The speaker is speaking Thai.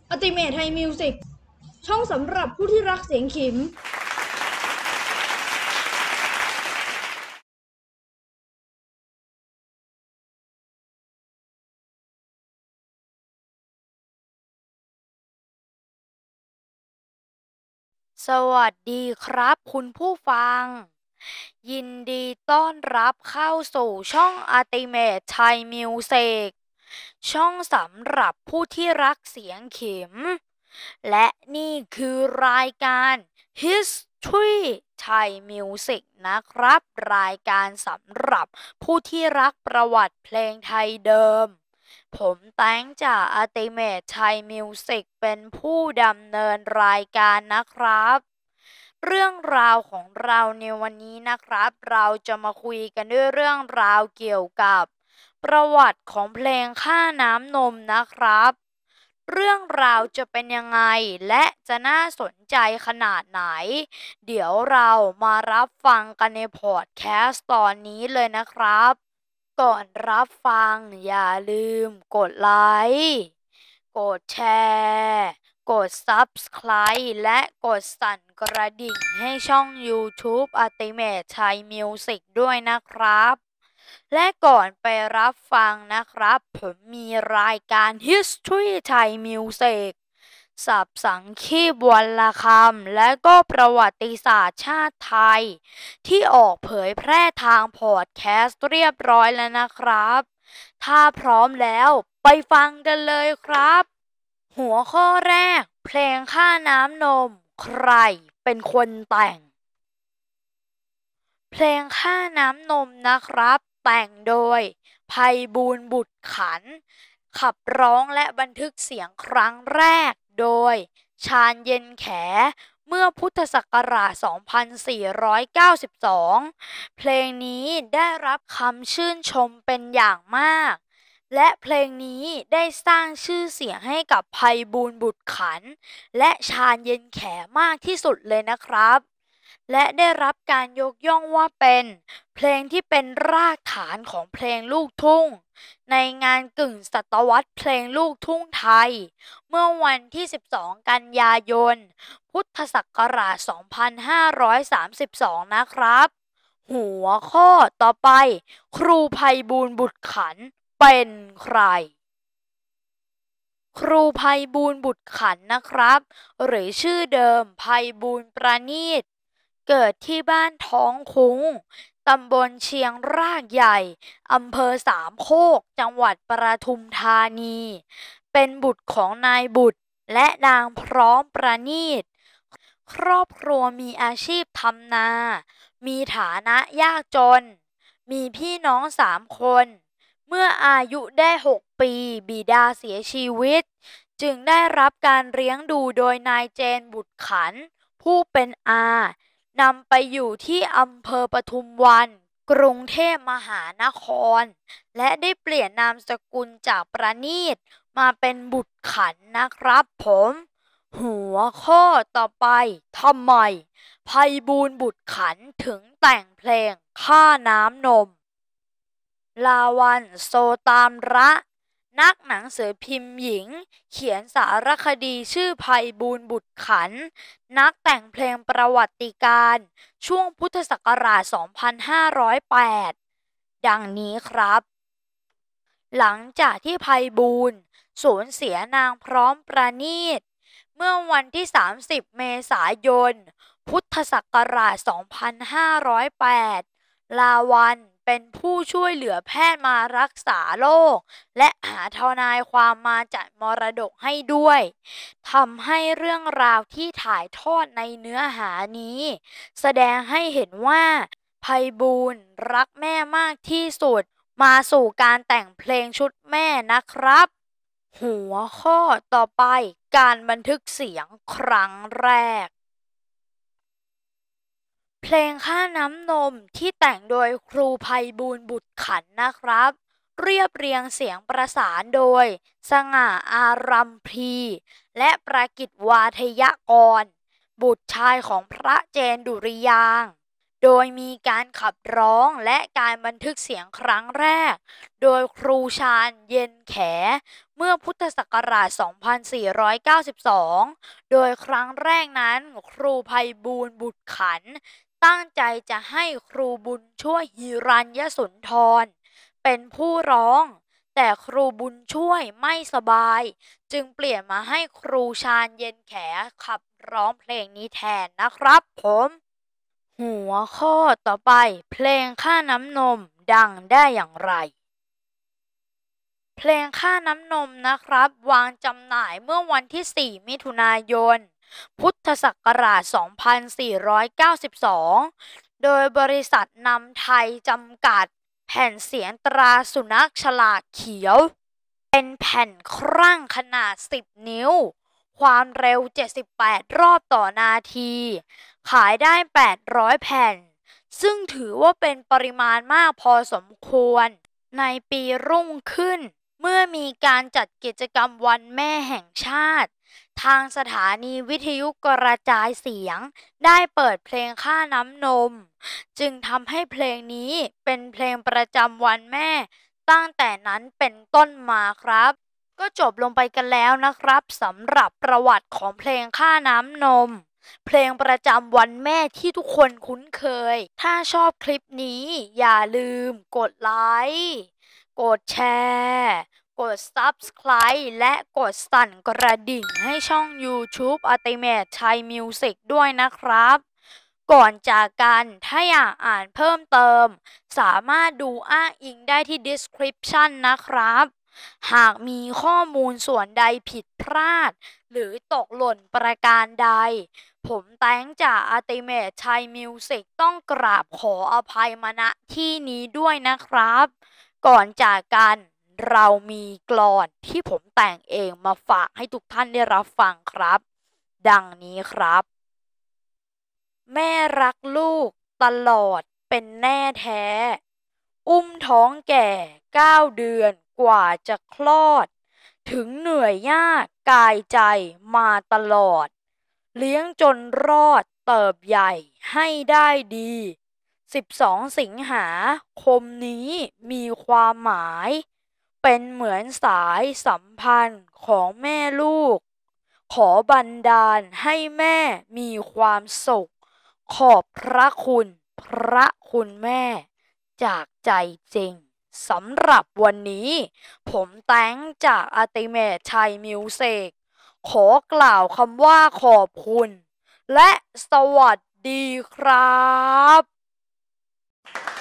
อัลติเมทไทยมิวสิกช่องสำหรับผู้ที่รักเสียงขิมสวัสดีครับคุณผู้ฟังยินดีต้อนรับเข้าสู่ช่อง Ultimate Thai Music ช่องสำหรับผู้ที่รักเสียงเข็มและนี่คือรายการ History Thai Music นะครับรายการสำหรับผู้ที่รักประวัติเพลงไทยเดิมผมแตงจาก Ultimate Thai Music เป็นผู้ดำเนินรายการนะครับเรื่องราวของเราในวันนี้นะครับเราจะมาคุยกันด้วยเรื่องราวเกี่ยวกับประวัติของเพลงค่าน้ำนมนะครับเรื่องราวจะเป็นยังไงและจะน่าสนใจขนาดไหนเดี๋ยวเรามารับฟังกันในพอดแคสต์ตอนนี้เลยนะครับก่อนรับฟังอย่าลืมกดไลค์กดแชร์กด Subscribe และกดสั่นกระดิ่งให้ช่อง YouTube Ultimate Thai Music ด้วยนะครับและก่อนไปรับฟังนะครับผมมีรายการ History Thai Music ศัพท์สังคีปวรรณคำและก็ประวัติศาสตร์ชาติไทยที่ออกเผยแพร่ทางพอดแคสต์เรียบร้อยแล้วนะครับถ้าพร้อมแล้วไปฟังกันเลยครับหัวข้อแรกเพลงค่าน้ำนมใครเป็นคนแต่งเพลงค่าน้ำนมนะครับแต่งโดยไพบูลย์บุตรขันธ์ขับร้องและบันทึกเสียงครั้งแรกโดยชาญเย็นแขเมื่อพุทธศักราช 2492 เพลงนี้ได้รับคำชื่นชมเป็นอย่างมากและเพลงนี้ได้สร้างชื่อเสียงให้กับไพบูลย์บุตรขันธ์และชาญเย็นแขมากที่สุดเลยนะครับและได้รับการยกย่องว่าเป็นเพลงที่เป็นรากฐานของเพลงลูกทุ่งในงานกึ่งศตวรรษเพลงลูกทุ่งไทยเมื่อวันที่ 12 กันยายน พุทธศักราช 2532 นะครับหัวข้อต่อไปครูไพบูลย์บุตรขันธ์เป็นใครครูไพบูลย์บุตรขันธ์นะครับหรือชื่อเดิมไพบูลย์ประณีตเกิดที่บ้านท้องคุ้งตำบลเชียงรากใหญ่อำเภอสามโคกจังหวัดปทุมธานีเป็นบุตรของนายบุตรและนางพร้อมประณีตครอบครัวมีอาชีพทำนามีฐานะยากจนมีพี่น้อง3 คนเมื่ออายุได้6 ปีบิดาเสียชีวิตจึงได้รับการเลี้ยงดูโดยนายเจนบุตรขันธ์ผู้เป็นอานำไปอยู่ที่อำเภอปทุมวันกรุงเทพมหานครและได้เปลี่ยนนามสกุลจากประณีตมาเป็นบุตรขันธ์นะครับผมหัวข้อต่อไปทำไมไพบูลย์บุตรขันธ์ถึงแต่งเพลงค่าน้ำนมลาวันโซตามระนักหนังสือพิมพ์หญิงเขียนสารคดีชื่อไพบูลย์บุตรขันธ์นักแต่งเพลงประวัติการณ์ช่วงพุทธศักราช 2508 ดังนี้ครับ หลังจากที่ไพบูลย์สูญเสียนางพร้อมประณีตเมื่อวันที่ 30 เมษายน พุทธศักราช 2508 ลาวันเป็นผู้ช่วยเหลือแพทย์มารักษาโรคและหาทนายความมาจัดมรดกให้ด้วยทำให้เรื่องราวที่ถ่ายทอดในเนื้อหานี้ แสดงให้เห็นว่าไพบูลย์รักแม่มากที่สุดมาสู่การแต่งเพลงชุดแม่นะครับหัวข้อต่อไปการบันทึกเสียงครั้งแรกเพลงค่าน้ำนมที่แต่งโดยครูไพบูลย์บุตรขันธ์นะครับเรียบเรียงเสียงประสานโดยสง่าอารัมพี และประกิตวาทยกรบุตรชายของพระเจนดุริยางค์โดยมีการขับร้องและการบันทึกเสียงครั้งแรกโดยครูชาญเย็นแขเมื่อพุทธศักราช 2492 โดยครั้งแรกนั้นครูไพบูลย์บุตรขันธ์ตั้งใจจะให้ครูบุญช่วยหิรัญยสุนทรเป็นผู้ร้องแต่ครูบุญช่วยไม่สบายจึงเปลี่ยนมาให้ครูชาญเย็นแขขับร้องเพลงนี้แทนนะครับผมหัวข้อต่อไปเพลงค่าน้ำนมดังได้อย่างไรเพลงค่าน้ำนมนะครับวางจำหน่ายเมื่อวันที่ 4 มิถุนายน พุทธศักราช 2492 โดยบริษัทนำไทยจำกัดแผ่นเสียงตราสุนัขฉลากเขียวเป็นแผ่นครั่งขนาด 10 นิ้ว ความเร็ว 78 รอบต่อนาที ขายได้ 800 แผ่น ซึ่งถือว่าเป็นปริมาณมากพอสมควร ในปีรุ่งขึ้น เมื่อมีการจัดกิจกรรมวันแม่แห่งชาติ ทางสถานีวิทยุกระจายเสียงได้เปิดเพลงค่าน้ำนม จึงทำให้เพลงนี้เป็นเพลงประจำวันแม่ตั้งแต่นั้นเป็นต้นมาครับ ก็จบลงไปกันแล้วนะครับสำหรับประวัติของเพลงค่าน้ำนม เพลงประจำวันแม่ที่ทุกคนคุ้นเคย ถ้าชอบคลิปนี้อย่าลืมกดไลค์กดแชร์กด Subscribe และกดสั่นกระดิ่งให้ช่อง YouTube Ultimate Thai Music ด้วยนะครับก่อนจากกันถ้าอยากอ่านเพิ่มเติมสามารถดูอ้างอิงได้ที่ Description นะครับหากมีข้อมูลส่วนใดผิดพลาดหรือตกหล่นประการใดผมแต้งจาก Ultimate Thai Music ต้องกราบขออภัยมาณที่นี้ด้วยนะครับก่อนจากกันเรามีกลอนที่ผมแต่งเองมาฝากให้ทุกท่านได้รับฟังครับดังนี้ครับแม่รักลูกตลอดเป็นแน่แท้อุ้มท้องแก่9 เดือนกว่าจะคลอดถึงเหนื่อยยากกายใจมาตลอดเลี้ยงจนรอดเติบใหญ่ให้ได้ดี12 สิงหาคมนี้มีความหมายเป็นเหมือนสายสัมพันธ์ของแม่ลูกขอบันดาลให้แม่มีความสุขขอบพระคุณแม่จากใจจริงสำหรับวันนี้ผมแต้งจาก Ultimate Thai Music ขอกล่าวคำว่าขอบคุณและสวัสดีครับ